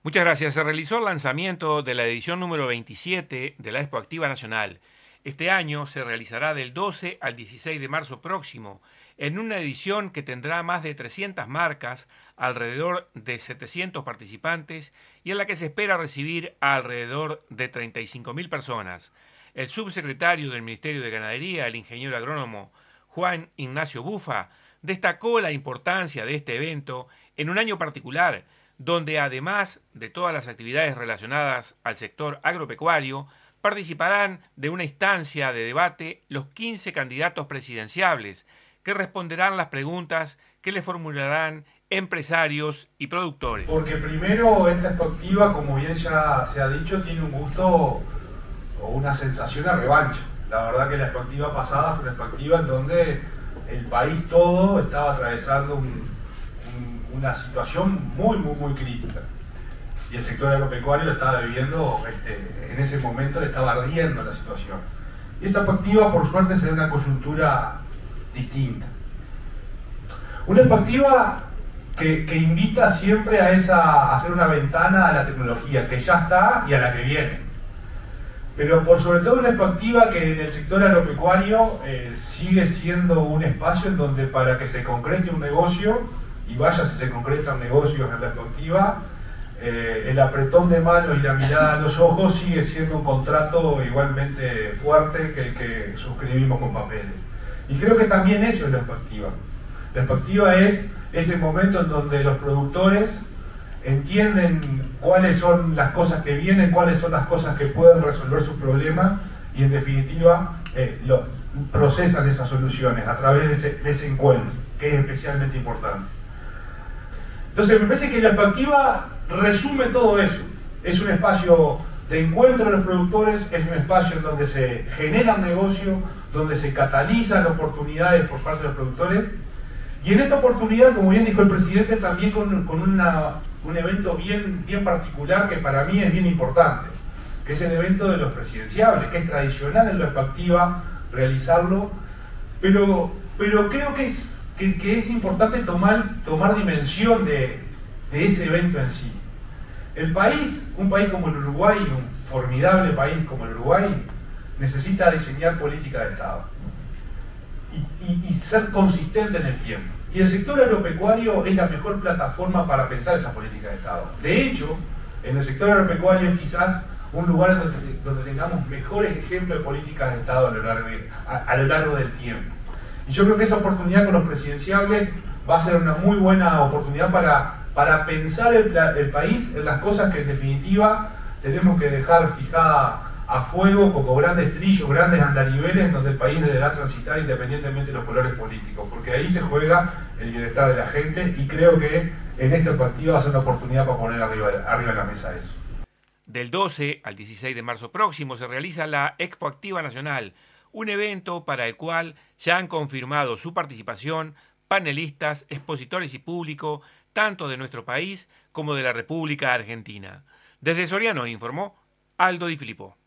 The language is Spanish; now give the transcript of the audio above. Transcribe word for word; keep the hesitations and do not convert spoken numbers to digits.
Muchas gracias. Se realizó el lanzamiento de la edición número veintisiete de la Expo Activa Nacional. Este año se realizará del doce al dieciséis de marzo próximo, en una edición que tendrá más de trescientas marcas, alrededor de setecientos participantes y en la que se espera recibir a alrededor de treinta y cinco mil personas. El subsecretario del Ministerio de Ganadería, el ingeniero agrónomo Juan Ignacio Bufa, destacó la importancia de este evento en un año particular, donde además de todas las actividades relacionadas al sector agropecuario, participarán de una instancia de debate los quince candidatos presidenciables, que responderán las preguntas que le formularán empresarios y productores. Porque primero esta expectativa, como bien ya se ha dicho, tiene un gusto o una sensación a revancha. La verdad que la expectativa pasada fue una expectativa en donde el país todo estaba atravesando un una situación muy, muy, muy crítica. Y el sector agropecuario lo estaba viviendo, este, en ese momento le estaba ardiendo la situación. Y esta perspectiva, por suerte, se da una coyuntura distinta. Una perspectiva que, que invita siempre a, esa, a hacer una ventana a la tecnología, que ya está y a la que viene. Pero por sobre todo una perspectiva que en el sector agropecuario eh, sigue siendo un espacio en donde para que se concrete un negocio, y vaya si se concretan negocios en la perspectiva, eh, el apretón de manos y la mirada a los ojos sigue siendo un contrato igualmente fuerte que el que suscribimos con papeles. Y creo que también eso es la perspectiva. La perspectiva es ese momento en donde los productores entienden cuáles son las cosas que vienen, cuáles son las cosas que pueden resolver sus problemas y en definitiva eh, lo, procesan esas soluciones a través de ese, de ese encuentro, que es especialmente importante. Entonces me parece que la perspectiva resume todo eso. Es un espacio de encuentro de los productores, es un espacio en donde se generan negocios, donde se catalizan oportunidades por parte de los productores. Y en esta oportunidad, como bien dijo el presidente, también con, con una, un evento bien, bien particular que para mí es bien importante, que es el evento de los presidenciables, que es tradicional en la perspectiva realizarlo, pero, pero creo que es Que, que es importante tomar, tomar dimensión de, de ese evento en sí. El país, un país como el Uruguay, un formidable país como el Uruguay, necesita diseñar política de Estado y, y, y ser consistente en el tiempo. Y el sector agropecuario es la mejor plataforma para pensar esa política de Estado. De hecho, en el sector agropecuario es quizás un lugar donde, donde tengamos mejores ejemplos de políticas de Estado a lo largo, de, a, a lo largo del tiempo. Y yo creo que esa oportunidad con los presidenciables va a ser una muy buena oportunidad para, para pensar el, el país en las cosas que en definitiva tenemos que dejar fijada a fuego como grandes trillos, grandes andariveles donde el país deberá transitar independientemente de los colores políticos, porque ahí se juega el bienestar de la gente y creo que en esta perspectiva va a ser una oportunidad para poner arriba, arriba de la mesa eso. Del doce al dieciséis de marzo próximo se realiza la Expo Activa Nacional, un evento para el cual ya han confirmado su participación panelistas, expositores y público, tanto de nuestro país como de la República Argentina. Desde Soriano informó Aldo Di Filippo.